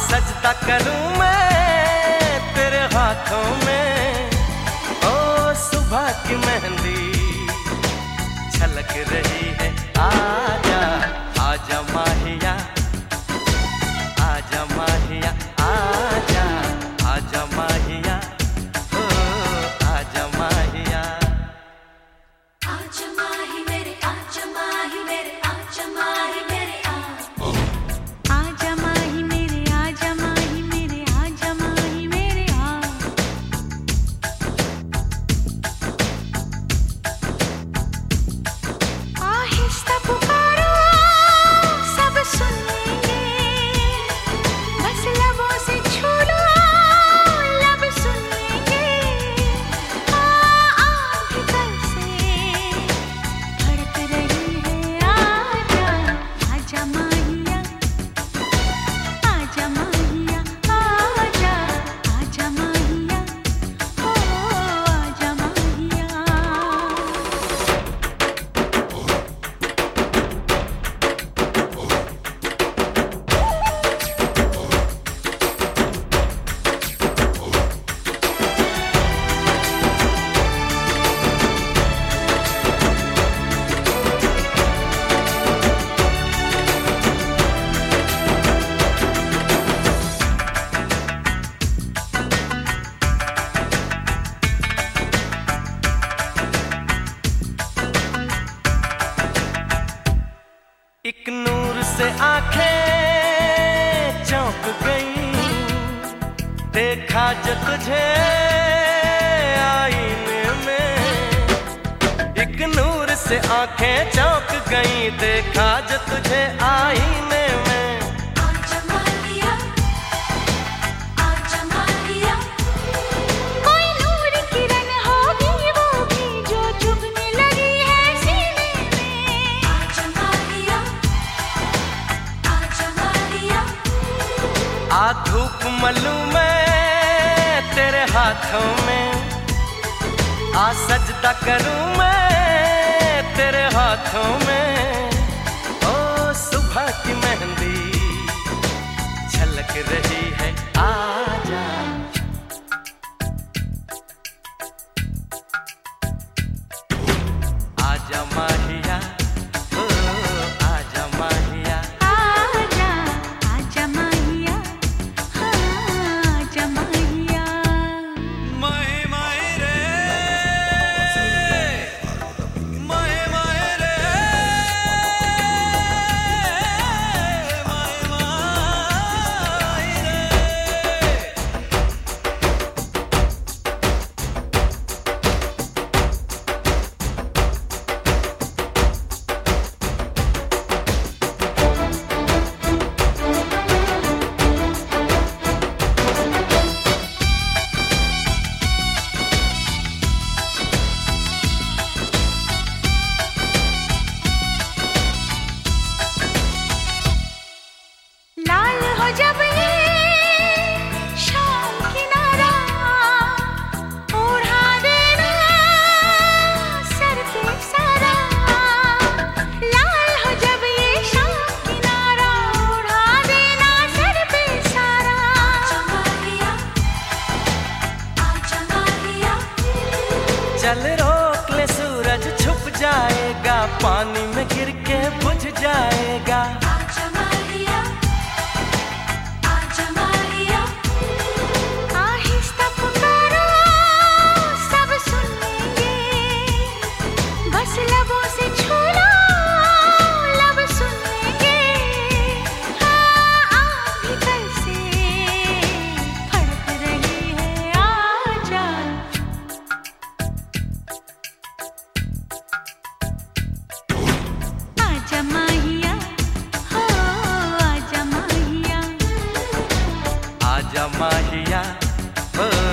सजदा करूं मैं तेरे हाथों में, ओ सुबह की मेहंदी छलक रही है। आजा आजा माहिया, आजा माहिया, आजा आजा माहिया, ओ आजा माहिया। आजा माही मेरे, आजा माही मेरे, आजा माही मेरे, आजा माही मेरे, आजा माही मेरे, आजा माही मेरे, आहिस्ता पुकारो सब सुन लेंगे, बस लबों से छू लो लब सुन लेंगे। भीतर से धड़क रही है। आजा आजा माहिया, आजा माहिया, आजा आजा माहिया, ओ आजा माहिया। एक नूर से आंखें चौंक गई, देखा जो तुझे आईने में। एक नूर से आंखें चौंक गई, देखा जो तुझे आईने में। आजा माहिया, आजा माहिया, कोई नूर किरण होगी वो भी जो चुभने लगी है सीने में। आजा माहिया, आजा माहिया, आ धूप मलूं मैं तेरे हाथों में, आ सजदा करूं मैं तेरे हाथों में, ओ सुबह की मेहंदी छलक रही है। आजा आजा माहिया, ओ आजा माहिया। आजा आजा माहिया, आजा माहिया। माहे माहे रे, माहे माहे रे, माहे माहे रे। लाल हो जब ये शाम किनारा, ओढ़ा देना सर पे सारा। लाल हो जब ये शाम किनारा, ओढ़ा देना सर पे सारा। आजा माहिया, आजा माहिया, चल रोक ले सूरज छुप जाएगा, पानी में गिर के बुझ जाएगा। आजा माहिया, आजा माहिया, आहिस्ता पुकारो सब सुन लेंगे, बस लबों से छू लो लब सुन लेंगे। भीतर से धड़क रही है। आजा आजा माहिया, हो आजा माहिया, आजा माहिया, ओ